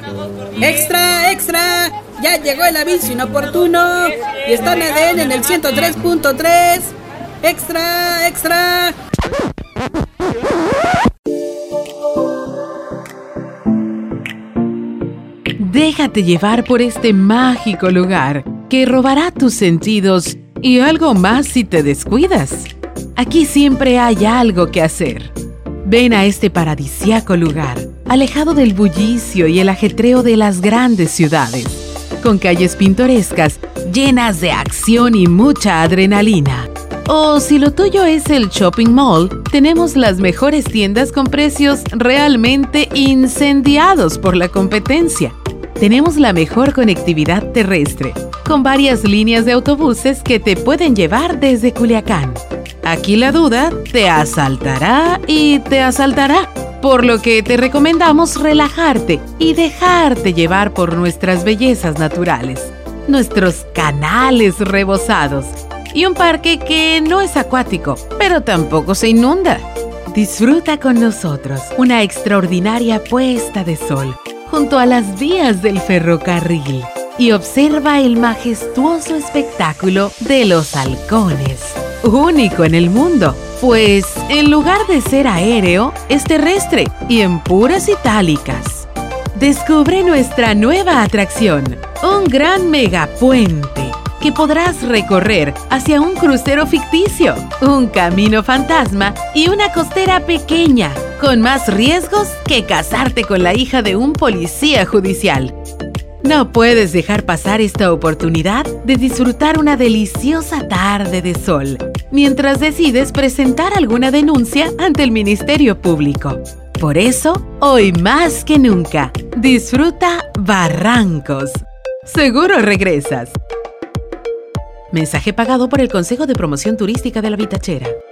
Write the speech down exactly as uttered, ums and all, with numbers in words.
¡Extra, extra! Ya llegó el aviso inoportuno y está en A D N en el ciento tres punto tres. ¡Extra, extra! Déjate llevar por este mágico lugar que robará tus sentidos y algo más si te descuidas. Aquí siempre hay algo que hacer. Ven a este paradisíaco lugar, alejado del bullicio y el ajetreo de las grandes ciudades, con calles pintorescas llenas de acción y mucha adrenalina. O si lo tuyo es el shopping mall, tenemos las mejores tiendas con precios realmente incendiados por la competencia. Tenemos la mejor conectividad terrestre, con varias líneas de autobuses que te pueden llevar desde Culiacán. Aquí la duda te asaltará y te asaltará, por lo que te recomendamos relajarte y dejarte llevar por nuestras bellezas naturales, nuestros canales rebosados y un parque que no es acuático, pero tampoco se inunda. Disfruta con nosotros una extraordinaria puesta de sol junto a las vías del ferrocarril y observa el majestuoso espectáculo de los halcones, único en el mundo, pues en lugar de ser aéreo, es terrestre y en puras itálicas. Descubre nuestra nueva atracción, un gran megapuente que podrás recorrer hacia un crucero ficticio, un camino fantasma y una costera pequeña, con más riesgos que casarte con la hija de un policía judicial. No puedes dejar pasar esta oportunidad de disfrutar una deliciosa tarde de sol, mientras decides presentar alguna denuncia ante el Ministerio Público. Por eso, hoy más que nunca, disfruta Barrancos. Seguro regresas. Mensaje pagado por el Consejo de Promoción Turística de la Vitachera.